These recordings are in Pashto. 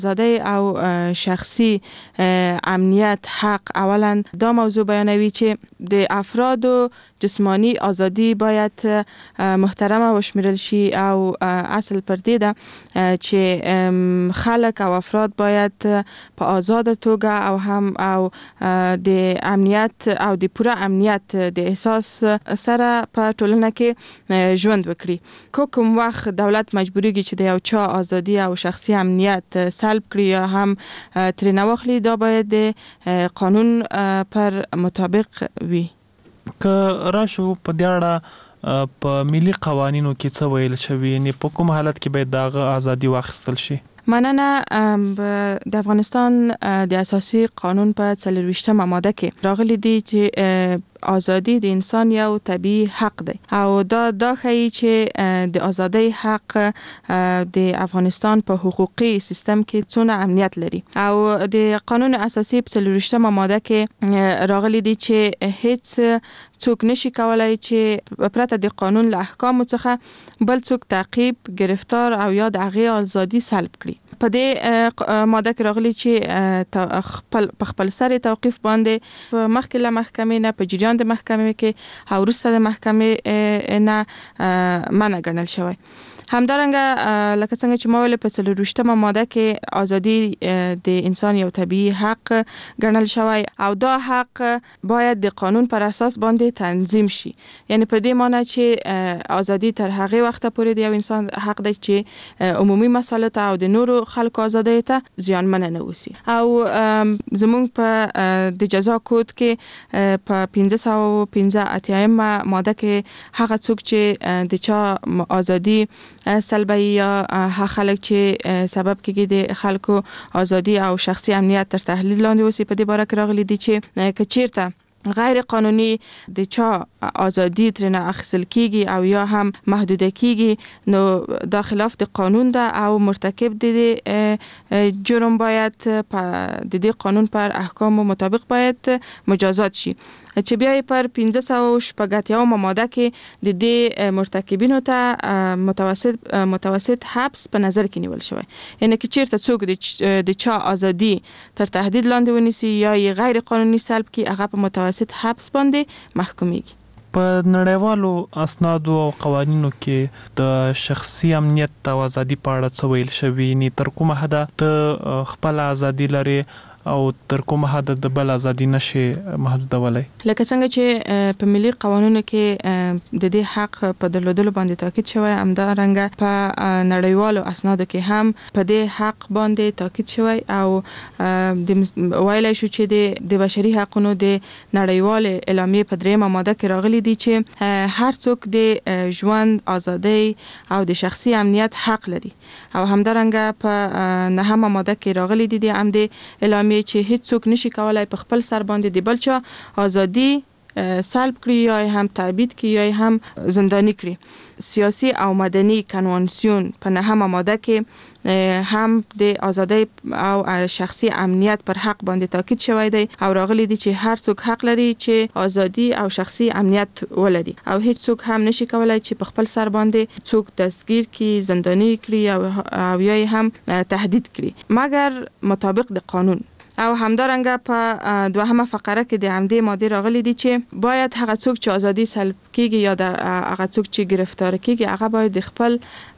آزادی او شخصي امنیت حق اولا دا موضوع بیانوي چې د افرادو جسمانی آزادی باید محترمه وشمیرل شي او اصل پر دې ده چې خلک او افراد باید په آزاد توګه او هم او د امنیت او د پوره امنیت د احساس سره په ټولنه کې ژوند وکړي. کوم وخت دولت مجبوریږي چې د یو چا آزادی او شخصي امنیت سلب کړي یا هم ترې نه واخلي، دا باید د قانون پر مطابق وي. که راشو په دې اړه په ملي قوانینو کې څه ویل شوی، یعنی په کوم حالت کې باید دغه ازادي واخیستل شي؟ مننه. د افغانستان د اساسي قانون په 24مه ماده کې راغلي دي چې آزادی د انسان یو طبیعي حق دی او دا ښیي چې د آزادی حق د افغانستان په حقوقي سیستم کې څونه امنیت لري او د قانون اساسي په 24مه ماده کې راغلي دي چې هیڅ څوک نشي کولای چې پرته د قانون له احکامو څخه بل څوک تعقیب، گرفتار او یا د هغې آزادي سلب کړي. په دې ماده کې راغلي چې خپل سر توقیف باندې مخکې له محکمې نه په جریان د محکمې کې او وروسته د محکمې نه منع ګڼل شوی. همدارنګه لکه څنګه چې ما ویل په 24مه ماده کې ازادي د انسان یو طبیعي حق ګڼل شوی او دا حق باید د قانون پر اساس باندې تنظیم شي. یعنی په دې معنی چې ازادي تر هغه وخت پورې د یو انسان حق دی چې عمومي مسالې ته او د نورو خلکو ازادۍ ته زیانمن نه وسی. او زمونږ په د جزا کود کې په 585مه ماده کې هغه څوک چې د چا ازادي سلبي یا خلک چې سبب کېږي د خلکو ازادي او شخصي امنیت تر تحلیل لاندې وسی، په دې باره کې راغلي دي چې کچیرته غیر قانوني د چا ازادي ترنه اخیستل کېږي او یا هم محدوده کېږي، نو دا خلاف د قانون ده او مرتکب د جرم باید د دې قانون پر احکام مطابق باید مجازات شي. چې بیا پر 586مه ماده کې د دې مرتکبینو ته متوسط حبس په نظر کې نیول شوی. یعنی که چیرته څوک د چا ازادي تر تهدید لاندې ونیسي یا یې غیر قانوني سلب کړي، هغه په متوسط حبس باندې محکومیږي. په نړیوالو اسنادو او قوانینو کې د شخصي امنیت او ازادي په اړه څه ویل شوی؟ نه تر کومه حد ته خپل ازادي لري او تر کومه حد د بل ازادي نشي محدودولای؟ لکه څنګه چې په ملي قوانینو کې د دې حق په درلودلو باندې تاکید شوی، همدارنګه په نړیوالو اسنادو کې هم په دې حق باندې تاکید شوی او د ویلای شو چې د بشري حقوقو د نړیوال اعلامیه په 3مه ماده کې راغلي دي چې هر څوک د ژوند ازادي او د شخصي امنیت حق لري او همدارنګه په 9مه ماده کې راغلي دي د هم د اعلامیه چې هیڅ څوک نشي کولای په خپل سر باندې د بل چا ازادي سلب کړي یا هم تعبید کړي یا هم زندانی کړي. سیاسی او مدني کنوانسیون په 9مه ماده کې هم د ازادي او شخصي امنیت پر حق باندې تاکید شوی دی او راغلي دي چې هر څوک حق لري چې ازادي او شخصي امنیت ولري او هیڅ څوک هم نشي کولای چې په خپل سر باندې څوک دستگیر کړي، زندانی کړي او یا هم تهدید کړي مګر مطابق د قانون. او همدارنګه په 2مه فقره کې د همدې ماده راغلي دي چې باید هغه څوک چې ازادي سلب کیږي یا د هغه څوک چې گرفتار کیږي هغه باید د خپل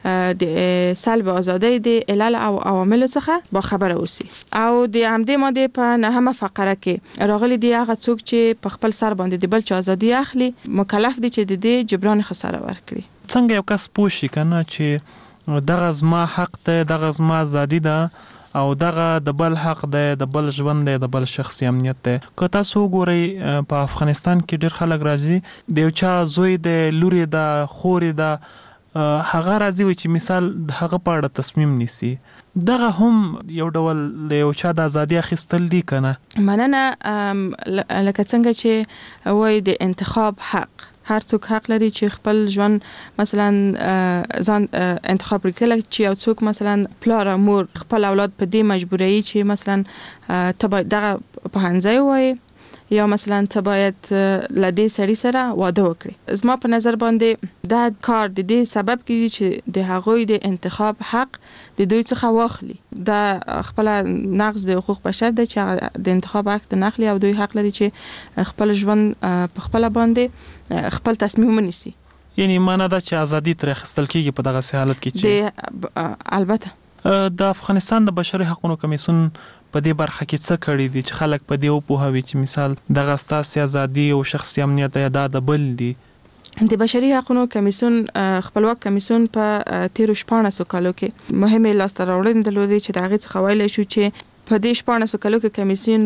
د سلب ازادي د علل او عوامل څخه با خبره اوسي. او د همدې ماده په 9مه فقره کې راغلي دي هغه څوک چې په خپل سر باندې د بل چا ازادي اخلي مکلف دي چې د دې جبران خساره ورکړي. څنګه یو کس پوښي کنه چې دغه زما حق ده، دغه زما ازادي ده او دغه د بل حق دی، د بل ژوند دی، د بل شخصي امنیت دی؟ که تاسو وګورئ په افغانستان کې ډېر خلک راځي د یو چا زوی دی، لوري ده، خوري ده، هغه راځي وي چې مثال د هغه په اړه تصمیم نیسي. دغه هم یو ډول د یو چا د ازادي اخیستل دي کنه؟ مننه. لکه څنګه چې وایي د انتخاب حق، هر څوک حق لري چې خپل ژوند مثلا ځان انتخاب وکړي. چې یو څوک مثلا پلار او مور خپل اولاد په دې مجبوري چې مثلا ته دغه په هنځای وای یا مثلا ته باید لدې سړي سره واده وکړي. زما په نظر باندې دا کار د دې سبب کیږي چې د هغوی د انتخاب حق د دوی څخه واخلي. دا خپل نقض د حقوق بشر دی چې د انتخاب حق د نخلي او دوی حق لري چې خپل ژوند په خپل باندې خپل تصمیم ونیسي. یعنی معنا دا چې ازادي تر اخیستل کیږي په دغه حالت کې چې البته د افغانستان د بشري حقوقو کمیسیون په دې برخه کې څه کړی دي چې خلک په دې وپوهوي چې مثال دغه ستاسو ازادي او شخصي امنیت یا د بل دي. د بشري حقوقو کمیسیون خپلواک کمیسیون په 13 کالو کې مهمه لاسته راوړنې درلودې چې د هغې څخه ویلی شو چې په دې 14 کالو کې کمیسیون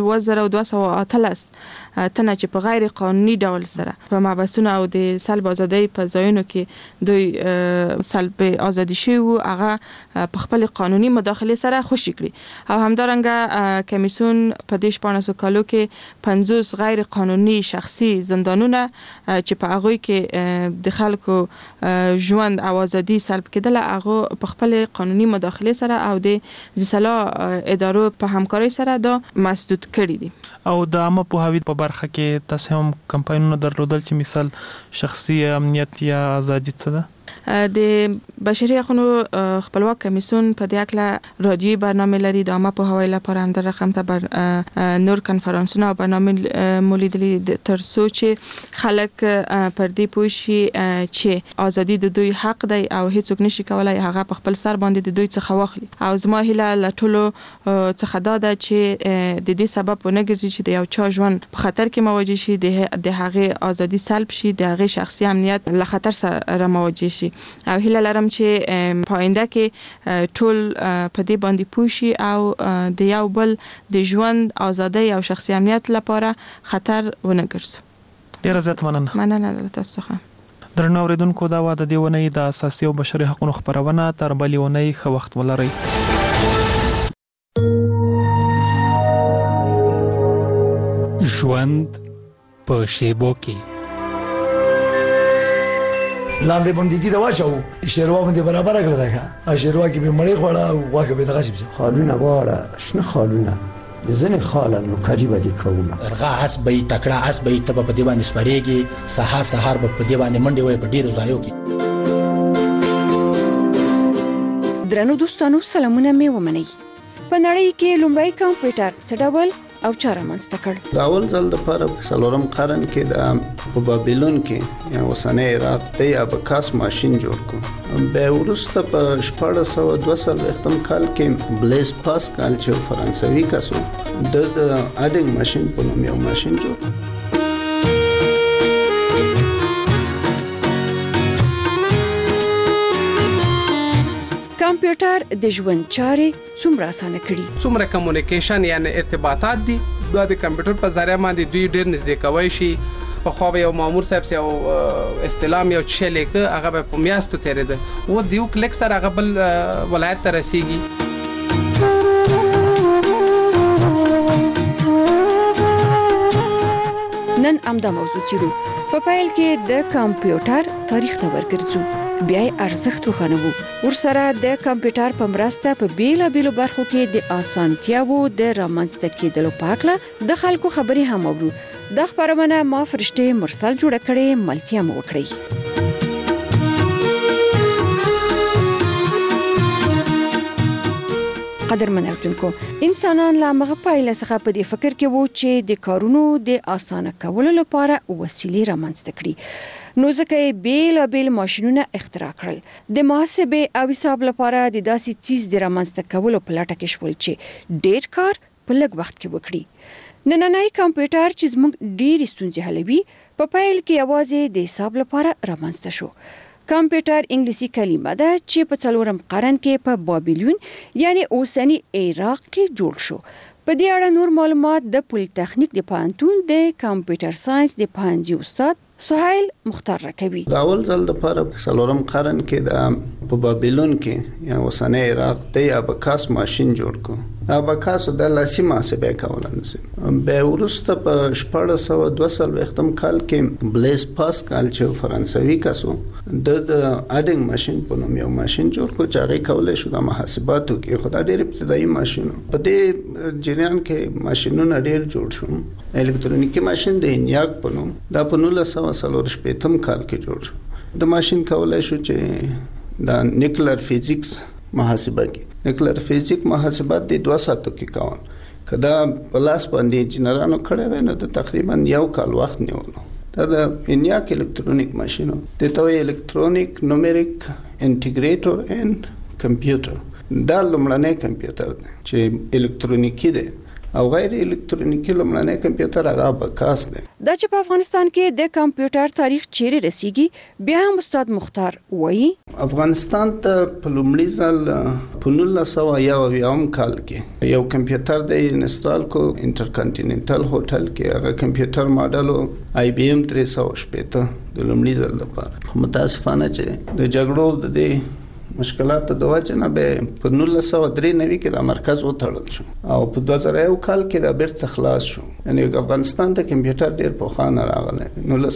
2218 تنه چې په غیر قانوني ډول سره په محبسونو او د سلب ازادۍ په ځایونو کې دوی سلب ازادي شوی او هغه په خپل قانوني مداخله سره خوشی کړی او همدارنګه کمیسیون په دې 14 کالو کې 50 غیر قانوني شخصي زندانونه چې په هغه کې د خلکو ژوند او ازادي سلب کېدل هغه په خپل قانوني مداخله سره او د ځلا ادارو په همکاري سره دا مسدود کړی دي. او د عامه پوهاوی په برخه کې تاسو هم کمپاینونه درلودل چې مثال شخصي امنیت یا ازادي څه ده؟ د بشري حقوقو خپلواک کمیسیون په دې اړه رادیوي برنامه لري د عامه پوهاوی لپاره هم د رقم ته نور کنفرانسونه او برنامه مولیدلې تر څو چې خلک پر دې پوه شي چې ازادي د دوی حق دی او هیڅوک نشي کولای هغه په خپل سر باندې د دوی څخه واخلي. او زما هیله له ټولو څخه دا ده چې د دې سبب ونه ګرځي چې د یو چا ژوند په خطر کې مواجه شي، د هغه ازادي سلب شي، د هغه شخصي امنیت له خطر سره مواجه شي. او هیله لرم چې په آینده کې ټول په دې باندې پوه شي او د یو بل د ژوند ازادۍ او شخصي امنیت لپاره خطر ونه ګرځي. ډیره زیاته مننه تاسو څخه. درنو اوریدونکو دا د دې ونې د اساسي او بشري حقوقو خبرونه تر بلې ونې ښه وخت ولرئ. ژوند په شیبو کې لاندې باندې دا واچو شیروا باندې برابر کړل دا شیروا کې به مړی خوړه او واګه به دغه شي خالونه واړه شنه خالونه ځنه خالونه کاجی باندې کومه ارغا اس به تکړه اس به ته په دې باندې سپریږي سحر به په دې باندې منډي وي په ډیرو ځایو کې. درنو دوستانو سلامونه مې ومنئ. په نړۍ کې لومړی کمپیوټر څه ډول او چاره منځته کړ؟ د اول ځل لپاره په 4م قرن کې د بابلون کې یا اوسنۍ عراق د ابکاس ماشين جوړ کړ. به ورسته په 1422 کال کې بلیز پاسکال چې فرانسوي کسو د اډینګ ماشين په نوم یو ماشين جوړ کړ. کمپیوټر د ژوند چارې څومره اسانه کړي؟ څومره کمیونیکیشن یعنی ارتباطات دي دا د کمپیوټر په ذریعہ باندې دوی ډېر نږدې کوي شي. په خو به یو مامور صاحب سي او استلام یو چې لیکه هغه په میاشتو تیرېده و دیو کلیک سره هغه بل ولایت ته رسیږي. نن امدا موضوع چیرو په پیل کې د کمپیوټر تاریخ ته ورګرځو، بیا ارزښت وخنوو، ورسره د کمپیوټر په مرسته په بیلابیلو برخو کې د اسانتیاوو د رامنځته کېدلو په اړه د خلکو خبرې هم اورو. د خبرونه ما فرشته مرسل جوړ کړي، ملتیا مو وکړي. قدرمن اوریدونکو، انسانان لا مغه پایله څخه په دې فکر کې وو چې د کارونو د اسانه کولو لپاره وسیلې رامنځته کړي. نو ځکه بیل ماشینونه اختراع کړل. د محاسبه او حساب لپاره د داسې چیز د رامنځته کولو په لټه کې شول چې ډېر کار په لږ وخت کې وکړي. نننۍ کمپیوټر چې موږ ډېر ستونزې حلوي په پیل کې یوازې د حساب لپاره رامنځته شو. کمپیوټر انګلیسي کلمه ده چې په 4م قرن کې په بابلون یعنی اوسنی عراق کې جوړ شو. په دې اړه نور معلومات د پولیټیکنیک د پوهنتون د کمپیوټر ساينس د پوهنځي استاد سهیل مختار راکوي. د اول ځل لپاره په 4م قرن کې د بابلون کې یا اوسنی عراق د ابکاس ماشين جوړ کړ. ابکاسو د لاسي محاسبه کولای نشي. به ورسته په 1422 کال کې بلیس پاسکال چې فرانسوي کسو د اډینګ ماشين په نوم یو ماشين جوړ کو چې هغه کولای شو د محاسباتو کې خدای ډېر ابتدایي ماشين په دې جریان کې ماشينونه ډېر جوړ شو. الکترونیکی ماشين د انیاک په نوم د 1940 کال کې جوړ شو. د ماشين کولای شو چې د نیوکلیر فزیکس محاسبه کې نیوکلیر فزیک محاسبات د 2 ساعتو کې کاون کدا پلاس باندې انجینرانو کړه ویني د تقریبا یو کال وخت نیولو. دا د انیاک الکترونیک ماشين د توي الکترونیک نومریک انټیګریټر اند کمپیوټر دا لومړنی کمپیوټر دی چې الکترونیکی دی او غیر الکترونیکی لومړنی کمپیوټر هغه ابکاس دی. دا چې په افغانستان کې د کمپیوټر تاریخ چیرې رسیږي بیا هم استاد مختار وایي افغانستان ته په لومړي ځل په 1901 کال کې یو کمپیوټر د انسټال کو انټرکانټیننټل هوټل کې هغه کمپیوټر ماډل IBM 360 د لومړي ځل لپاره متاسفانه چې د جګړو د دې مشکلات د واچنه به په 1993 کې د مرکز وټړل شو او په 2001 کال کې د بیرته خلاص شو. یعنی افغانستان ته کمپیوټر ډیر په خانه راغلی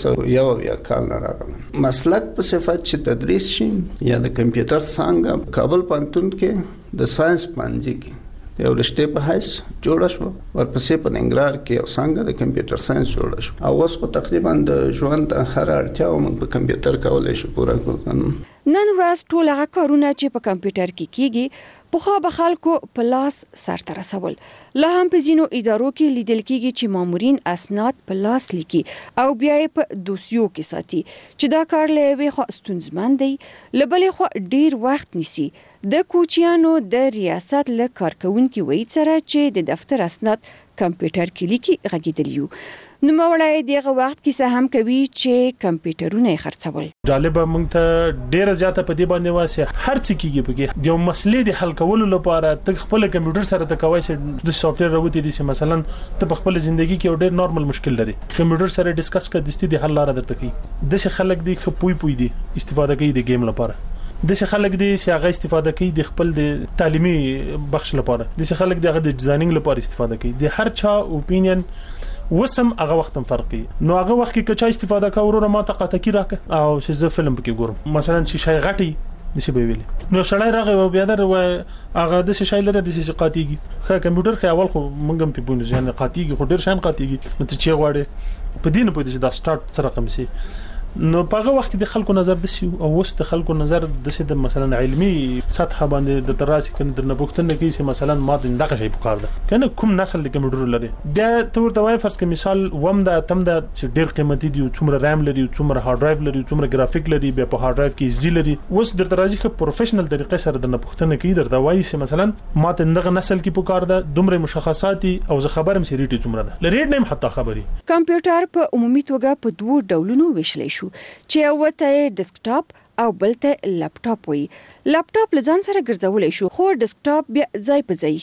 1901 کال نه راغلی. مسلک په صفت چې تدریس شي یا د کمپیوټر څنګه کابل پوهنتون کې د ساينس پانځي کې یو رشته په هیڅ جوړ شو ورپسې په ننګرهار کې یو څنګه د کمپیوټر ساينس جوړ شو او اوس په تقریبا د ژوند هر اړتیا موږ په کمپیوټر کولای شو پوره کوو. نن ورځ ټول هغه کارونه چې په کمپیوټر کې کیږي پخوا به خلکو په لاس سرته رسول. لا هم په ځینو ادارو کې لیدل کیږي چې مامورین اسناد په لاس لیکي او بیا یې په دوسیو کې ساتي چې دا کار له یوې خوا ستونزمن دی له بلې خوا ډیر وخت نیسي. د کوچیانو د ریاست له کارکونکو وایي سره چې د دفتر اسناد کمپیوټر کې لیکي غږیدلیو. نو مولای دغه وخت کې هم کوي چې کمپیوټرونه خرڅول. جالبه مونږ ته ډیره زیاته په دې باندې واسه هر څه کیږي پکې د مسلې د حل کولو لپاره ته خپل کمپیوټر سره ته کوي چې د سافټویر راوتی دي چې مثلا ته په خپل ژوندۍ کې ډیر نورمال مشکل لري کمپیوټر سره ډیسکس کړه د حل لاره درته کوي. د څه خلک دي خپوي دي استفاده کوي د گیم لپاره د څه خلک دي چې هغه استفاده کوي د خپل د تعلیمي بخش لپاره د څه خلک دي هغه د ډیزاینینګ لپاره استفاده کوي. د هر چا اوپینین وسم هغه وخت فرقي نو هغه وخت کې کچا استفاده کوي ما ته قطکی راکه او چې زه فلم پکې ګورم مثلا چې شای غټي نشي به ویلي نو سړی راغی او بیا در هغه د شای لره د سې قاتیږي خو کمپیوټر کې اول خو مونږ هم په بونځ یعنی قاتیږي خو ډیر شان قاتیږي نو ته چې غواړي په دین په دې دا سٹارټ سره رقم سي نو په هغه وخت د خلکو نظر د سی او وست خلکو نظر د سي د مثلا علمي سطح باندې د تراسي کنه د نبوختنه کې چې مثلا ما دغه شی پکار ده کنه کوم نسل د کمپیوټر لري بیا تور د وای فرض کې مثال وم د تم د ډیر قیمتي دی څومره رام لري څومره هارد ډرایو لري څومره ګرافیک لري بیا په هارد ډرایو کې اس ډي لري وس د ترازی په پروفیشنل طریقې سره د نبوختنه کې در د وای چې مثلا ما دغه نسل کې پکار ده دومره مشخصاتي او زه خبرم سریټي څومره ده لریډ نیم حتی خبري. کمپیوټر په عمومي توګه په دوه ډولونو ویشل شو چې وته ډیسکټاپ او بلته لپټاپ وي. لپټاپ لزان سره ګرځولای شو خو ډیسکټاپ بیا ځای په ځای